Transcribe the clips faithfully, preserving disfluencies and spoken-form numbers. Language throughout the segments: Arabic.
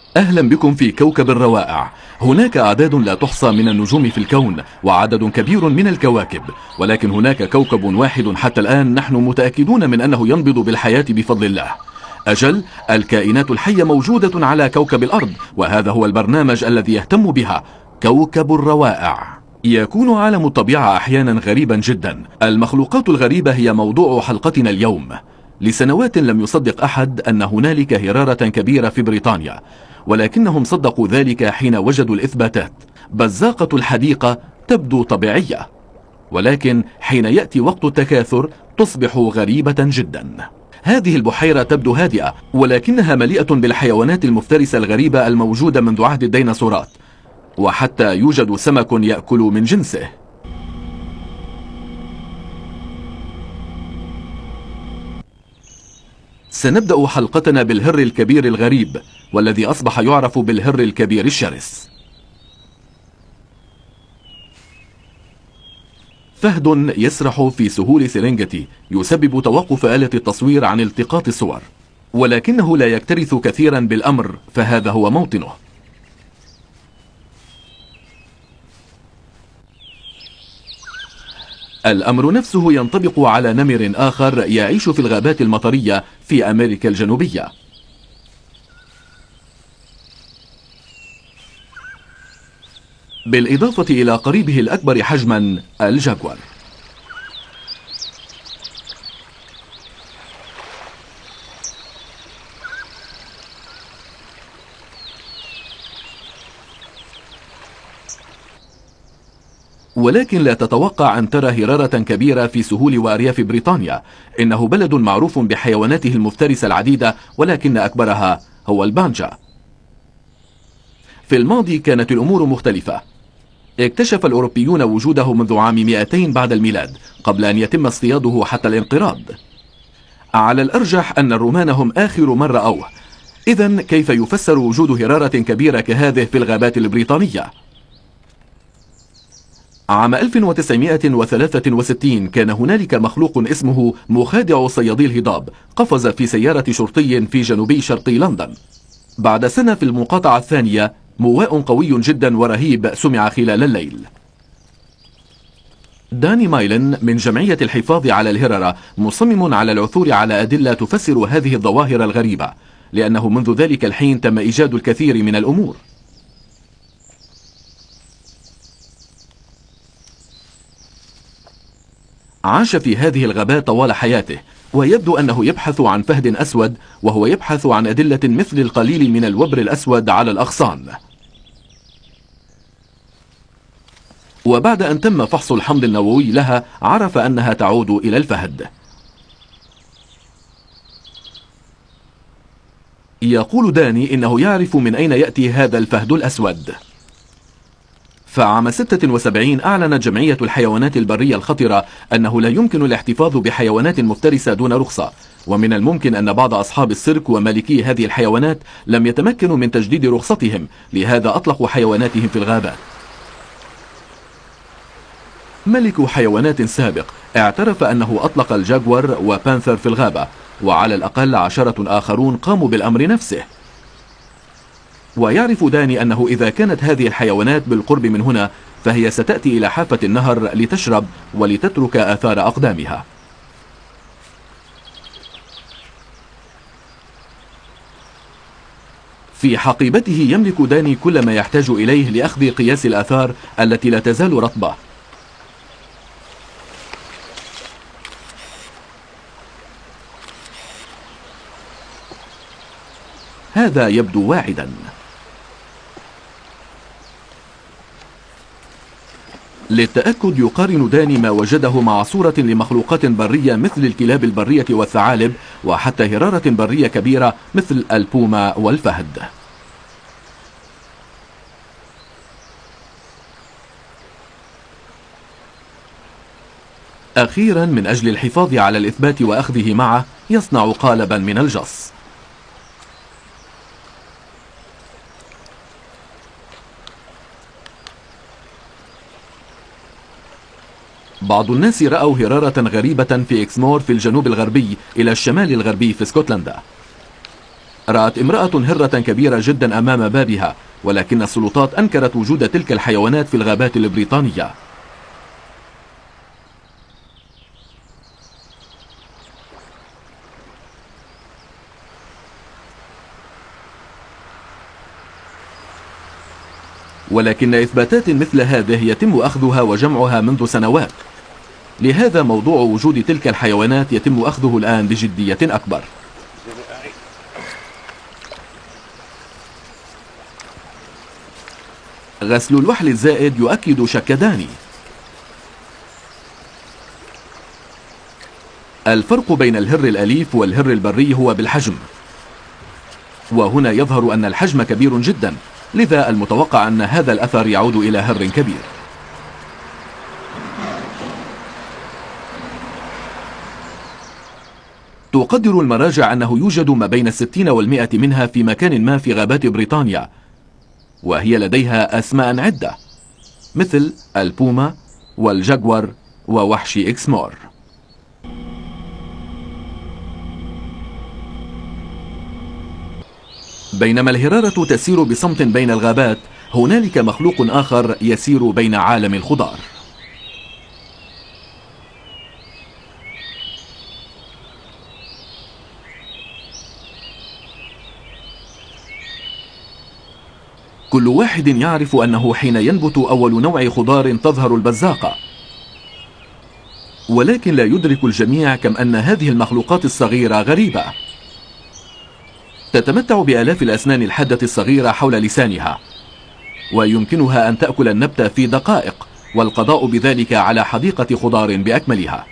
أهلا بكم في كوكب الروائع. هناك أعداد لا تحصى من النجوم في الكون وعدد كبير من الكواكب، ولكن هناك كوكب واحد حتى الآن نحن متأكدون من أنه ينبض بالحياة بفضل الله. أجل، الكائنات الحية موجودة على كوكب الأرض، وهذا هو البرنامج الذي يهتم بها، كوكب الروائع. يكون عالم الطبيعة أحيانا غريبا جدا. المخلوقات الغريبة هي موضوع حلقتنا اليوم. لسنوات لم يصدق أحد أن هنالك هرارة كبيرة في بريطانيا، ولكنهم صدقوا ذلك حين وجدوا الإثباتات. بزاقة الحديقة تبدو طبيعية، ولكن حين يأتي وقت التكاثر تصبح غريبة جدا. هذه البحيرة تبدو هادئة، ولكنها مليئة بالحيوانات المفترسة الغريبة الموجودة منذ عهد الديناصورات، وحتى يوجد سمك يأكل من جنسه. سنبدأ حلقتنا بالهر الكبير الغريب، والذي أصبح يعرف بالهر الكبير الشرس. فهد يسرح في سهول سيرينغيتي يسبب توقف آلة التصوير عن التقاط الصور، ولكنه لا يكترث كثيرا بالأمر، فهذا هو موطنه. الأمر نفسه ينطبق على نمر آخر يعيش في الغابات المطرية في أمريكا الجنوبية. بالإضافة إلى قريبه الأكبر حجما الجاكور. ولكن لا تتوقع أن ترى هرارة كبيرة في سهول وأرياف بريطانيا. إنه بلد معروف بحيواناته المفترسة العديدة، ولكن أكبرها هو البانجا. في الماضي كانت الأمور مختلفة. اكتشف الأوروبيون وجوده منذ عام مئتين بعد الميلاد، قبل أن يتم اصطياده حتى الانقراض. على الأرجح أن الرومان هم آخر من رأوه. إذن كيف يفسر وجود هرارة كبيرة كهذه في الغابات البريطانية؟ عام ألف وتسعمئة وثلاثة وستين كان هنالك مخلوق اسمه مخادع صيادي الهضاب، قفز في سيارة شرطي في جنوبي شرقي لندن. بعد سنة في المقاطعة الثانية، مواء قوي جدا ورهيب سمع خلال الليل. داني مايلن من جمعية الحفاظ على الهررة مصمم على العثور على أدلة تفسر هذه الظواهر الغريبة، لأنه منذ ذلك الحين تم إيجاد الكثير من الأمور. عاش في هذه الغابات طوال حياته، ويبدو أنه يبحث عن فهد أسود، وهو يبحث عن أدلة مثل القليل من الوبر الأسود على الأغصان. وبعد أن تم فحص الحمض النووي لها، عرف أنها تعود إلى الفهد. يقول داني إنه يعرف من أين يأتي هذا الفهد الأسود. فعام ستة وسبعين أعلنت جمعية الحيوانات البرية الخطرة أنه لا يمكن الاحتفاظ بحيوانات مفترسة دون رخصة، ومن الممكن أن بعض أصحاب السيرك ومالكي هذه الحيوانات لم يتمكنوا من تجديد رخصتهم، لهذا أطلقوا حيواناتهم في الغابات. ملك حيوانات سابق اعترف أنه أطلق الجاكور وبانثر في الغابة، وعلى الأقل عشرة آخرون قاموا بالأمر نفسه. ويعرف داني أنه إذا كانت هذه الحيوانات بالقرب من هنا، فهي ستأتي إلى حافة النهر لتشرب ولتترك آثار أقدامها. في حقيبته يملك داني كل ما يحتاج إليه لأخذ قياس الآثار التي لا تزال رطبة. هذا يبدو واعدا. للتأكد يقارن داني ما وجده مع صورة لمخلوقات برية مثل الكلاب البرية والثعالب، وحتى هرارة برية كبيرة مثل البومة والفهد. أخيرا من أجل الحفاظ على الإثبات وأخذه معه، يصنع قالبا من الجص. بعض الناس رأوا هرارة غريبة في إكسمور في الجنوب الغربي إلى الشمال الغربي في اسكتلندا. رأت امرأة هرة كبيرة جدا أمام بابها، ولكن السلطات أنكرت وجود تلك الحيوانات في الغابات البريطانية. ولكن إثباتات مثل هذه يتم أخذها وجمعها منذ سنوات، لهذا موضوع وجود تلك الحيوانات يتم أخذه الآن بجدية أكبر. غسل الوحل الزائد يؤكد شك داني. الفرق بين الهر الأليف والهر البري هو بالحجم، وهنا يظهر أن الحجم كبير جدا، لذا المتوقع أن هذا الأثر يعود إلى هر كبير. تقدر المراجع أنه يوجد ما بين الستين والمئة منها في مكان ما في غابات بريطانيا، وهي لديها أسماء عدة مثل البوما والجاغور ووحش إكسمور. بينما الهرارة تسير بصمت بين الغابات، هنالك مخلوق آخر يسير بين عالم الخضار. كل واحد يعرف أنه حين ينبت أول نوع خضار تظهر البزاقة، ولكن لا يدرك الجميع كم أن هذه المخلوقات الصغيرة غريبة. تتمتع بآلاف الأسنان الحادة الصغيرة حول لسانها، ويمكنها أن تأكل النبت في دقائق، والقضاء بذلك على حديقة خضار بأكملها.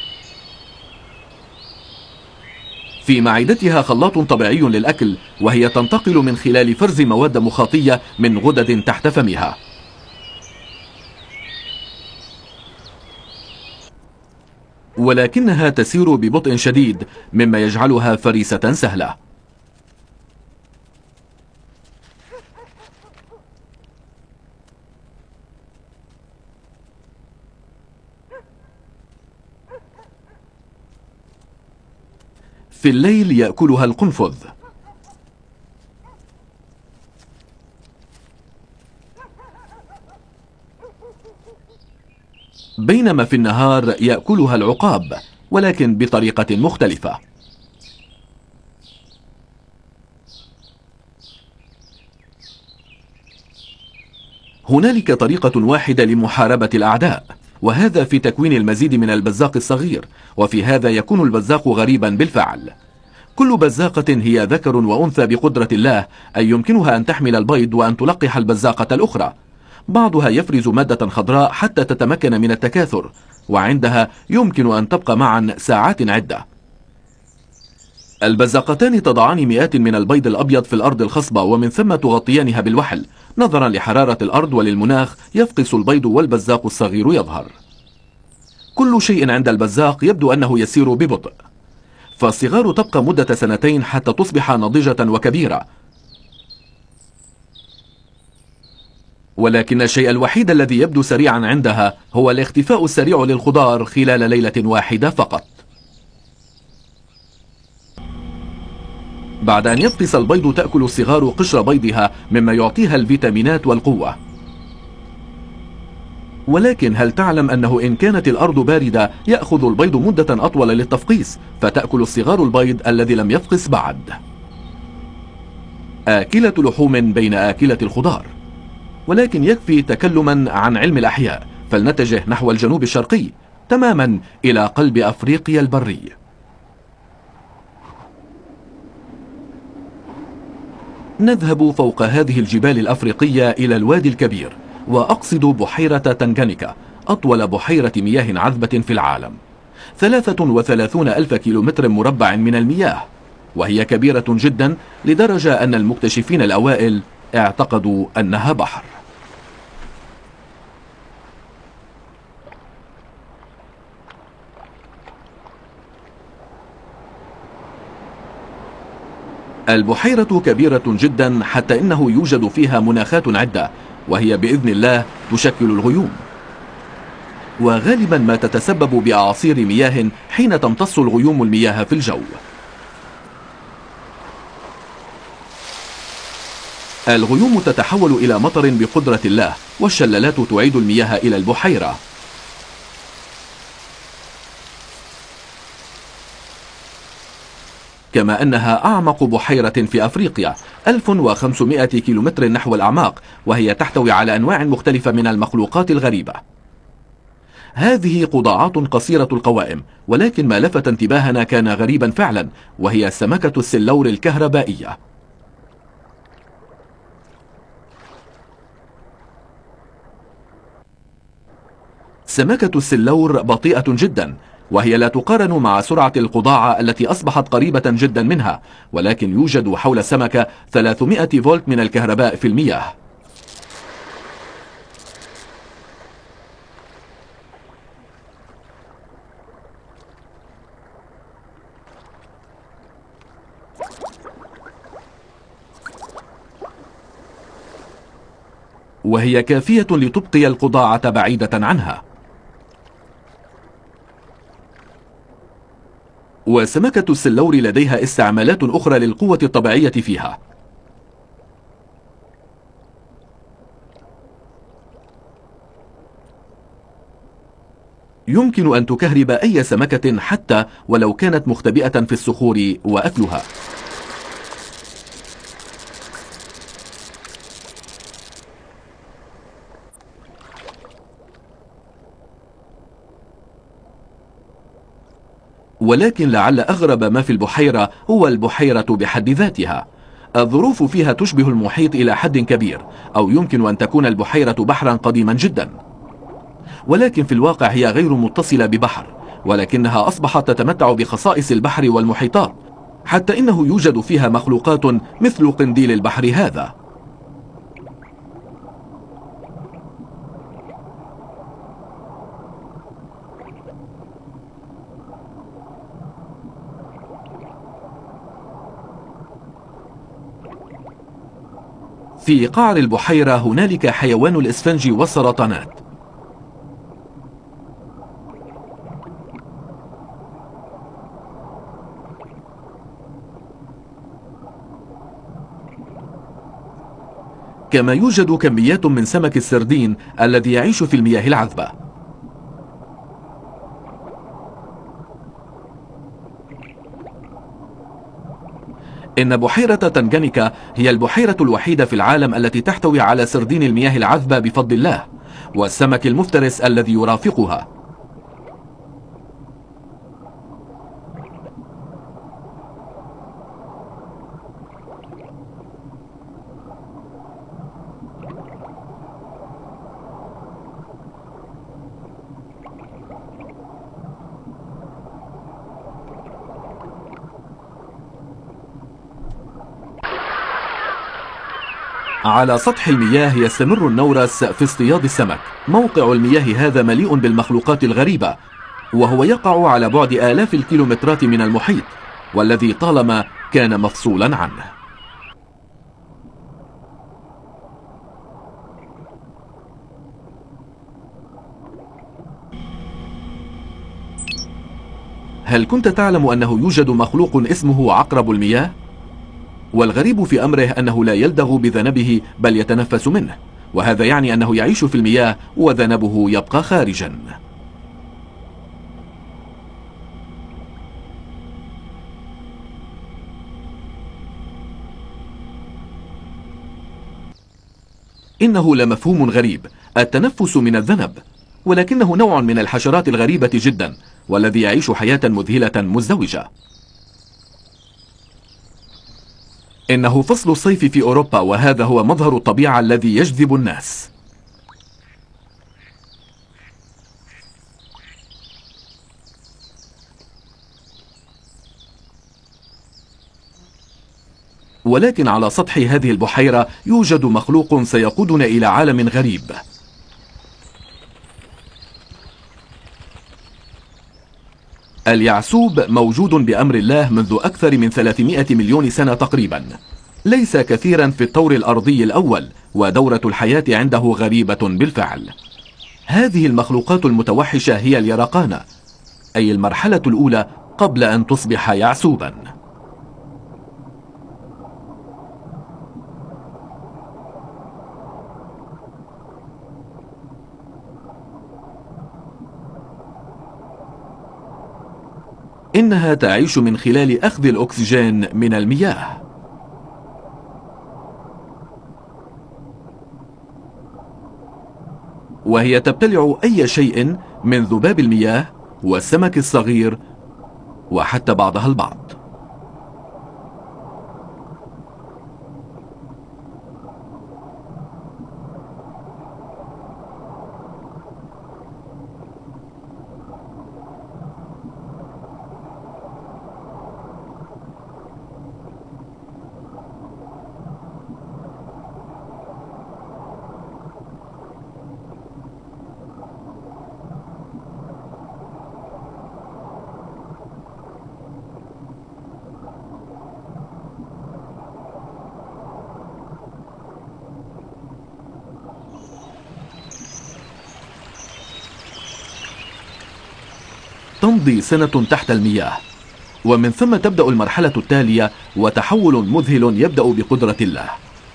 في معدتها خلاط طبيعي للأكل، وهي تنتقل من خلال فرز مواد مخاطية من غدد تحت فمها. ولكنها تسير ببطء شديد، مما يجعلها فريسة سهلة. في الليل يأكلها القنفذ، بينما في النهار يأكلها العقاب، ولكن بطريقة مختلفة. هنالك طريقة واحدة لمحاربة الأعداء، وهذا في تكوين المزيد من البزاق الصغير، وفي هذا يكون البزاق غريبا بالفعل. كل بزاقة هي ذكر وأنثى بقدرة الله، أي يمكنها أن تحمل البيض وأن تلقح البزاقة الأخرى. بعضها يفرز مادة خضراء حتى تتمكن من التكاثر، وعندها يمكن أن تبقى معا ساعات عدة. البزاقتان تضعان مئات من البيض الأبيض في الأرض الخصبة، ومن ثم تغطيانها بالوحل. نظرا لحرارة الأرض وللمناخ يفقس البيض والبزاق الصغير يظهر. كل شيء عند البزاق يبدو أنه يسير ببطء، فالصغار تبقى مدة سنتين حتى تصبح ناضجة وكبيرة. ولكن الشيء الوحيد الذي يبدو سريعا عندها هو الاختفاء السريع للخضار خلال ليلة واحدة فقط. بعد أن يفقس البيض تأكل الصغار قشر بيضها، مما يعطيها الفيتامينات والقوة. ولكن هل تعلم أنه إن كانت الأرض باردة يأخذ البيض مدة أطول للتفقيس، فتأكل الصغار البيض الذي لم يفقس بعد. آكلة لحوم بين آكلة الخضار. ولكن يكفي تكلما عن علم الأحياء، فلنتجه نحو الجنوب الشرقي تماما إلى قلب أفريقيا البري. نذهب فوق هذه الجبال الأفريقية إلى الوادي الكبير، وأقصد بحيرة تنغانيكا، أطول بحيرة مياه عذبة في العالم. ثلاثة وثلاثون ألف كيلومتر مربع من المياه، وهي كبيرة جدا لدرجة أن المكتشفين الأوائل اعتقدوا أنها بحر. البحيرة كبيرة جدا حتى إنه يوجد فيها مناخات عدة، وهي بإذن الله تشكل الغيوم، وغالبا ما تتسبب بأعاصير مياه حين تمتص الغيوم المياه في الجو. الغيوم تتحول إلى مطر بقدرة الله، والشلالات تعيد المياه إلى البحيرة. كما أنها أعمق بحيرة في أفريقيا، ألف وخمسمائة كيلومتر نحو الأعماق، وهي تحتوي على أنواع مختلفة من المخلوقات الغريبة. هذه قضاعات قصيرة القوائم، ولكن ما لفت انتباهنا كان غريبا فعلا، وهي سمكة السلور الكهربائية. سمكة السلور بطيئة جدا، وهي لا تقارن مع سرعة القضاعة التي أصبحت قريبة جدا منها، ولكن يوجد حول السمكة ثلاثمائة فولت من الكهرباء في المياه. وهي كافية لتبقي القضاعة بعيدة عنها. وسمكة السلور لديها استعمالات أخرى للقوة الطبيعية فيها. يمكن أن تكهرب أي سمكة حتى ولو كانت مختبئة في الصخور وأكلها. ولكن لعل أغرب ما في البحيرة هو البحيرة بحد ذاتها. الظروف فيها تشبه المحيط إلى حد كبير، أو يمكن أن تكون البحيرة بحرا قديما جدا، ولكن في الواقع هي غير متصلة ببحر، ولكنها أصبحت تتمتع بخصائص البحر والمحيطات، حتى إنه يوجد فيها مخلوقات مثل قنديل البحر هذا. في قعر البحيرة هنالك حيوان الإسفنج والسرطانات. كما يوجد كميات من سمك السردين الذي يعيش في المياه العذبة. إن بحيرة تنجانيكا هي البحيرة الوحيدة في العالم التي تحتوي على سردين المياه العذبة بفضل الله، والسمك المفترس الذي يرافقها. على سطح المياه يستمر النورس في اصطياد السمك. موقع المياه هذا مليء بالمخلوقات الغريبة، وهو يقع على بعد آلاف الكيلومترات من المحيط، والذي طالما كان مفصولا عنه. هل كنت تعلم أنه يوجد مخلوق اسمه عقرب المياه؟ والغريب في أمره أنه لا يلدغ بذنبه بل يتنفس منه، وهذا يعني أنه يعيش في المياه وذنبه يبقى خارجا. إنه لمفهوم غريب، التنفس من الذنب، ولكنه نوع من الحشرات الغريبة جدا، والذي يعيش حياة مذهلة مزدوجة. إنه فصل الصيف في أوروبا، وهذا هو مظهر الطبيعة الذي يجذب الناس. ولكن على سطح هذه البحيرة يوجد مخلوق سيقودنا إلى عالم غريب. اليعسوب موجود بأمر الله منذ أكثر من ثلاثمائة مليون سنة تقريبا. ليس كثيرا في الطور الأرضي الأول، ودورة الحياة عنده غريبة بالفعل. هذه المخلوقات المتوحشة هي اليرقانة، أي المرحلة الأولى قبل أن تصبح يعسوبا. إنها تعيش من خلال أخذ الأكسجين من المياه. وهي تبتلع أي شيء من ذباب المياه والسمك الصغير وحتى بعضها البعض. تمضي سنة تحت المياه، ومن ثم تبدأ المرحلة التالية وتحول مذهل يبدأ بقدرة الله.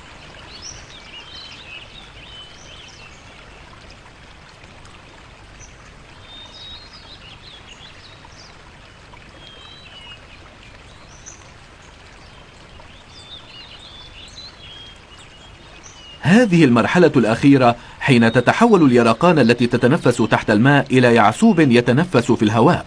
هذه المرحلة الأخيرة حين تتحول اليرقان التي تتنفس تحت الماء إلى يعسوب يتنفس في الهواء.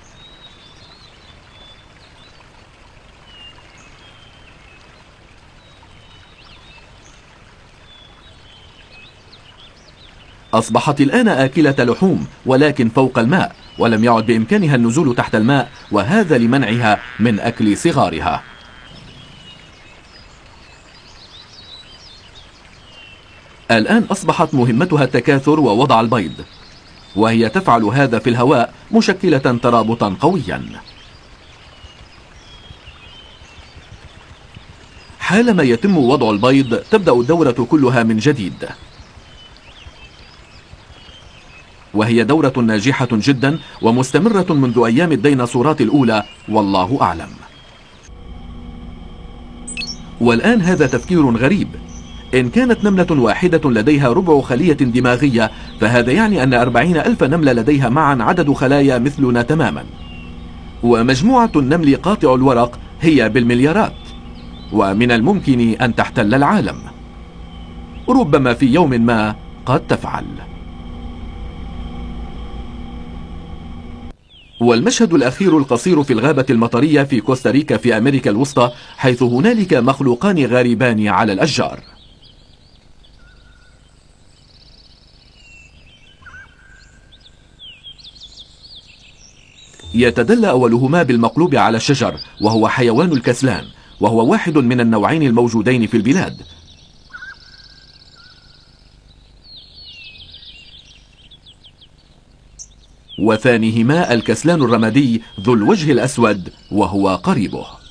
أصبحت الآن آكلة لحوم ولكن فوق الماء، ولم يعد بإمكانها النزول تحت الماء، وهذا لمنعها من أكل صغارها. الآن أصبحت مهمتها التكاثر ووضع البيض، وهي تفعل هذا في الهواء مشكلة ترابطا قويا. حالما يتم وضع البيض تبدأ الدورة كلها من جديد، وهي دورة ناجحة جدا ومستمرة منذ أيام الديناصورات الأولى والله أعلم. والآن هذا تفكير غريب. إن كانت نملة واحدة لديها ربع خلية دماغية، فهذا يعني أن أربعين ألف نملة لديها معا عدد خلايا مثلنا تماما، ومجموعة النمل قاطع الورق هي بالمليارات، ومن الممكن أن تحتل العالم. ربما في يوم ما قد تفعل. والمشهد الأخير القصير في الغابة المطرية في كوستاريكا في أمريكا الوسطى، حيث هنالك مخلوقان غريبان على الأشجار. يتدلى أولهما بالمقلوب على الشجر، وهو حيوان الكسلان، وهو واحد من النوعين الموجودين في البلاد. وثانيهما الكسلان الرمادي ذو الوجه الأسود، وهو قريبه.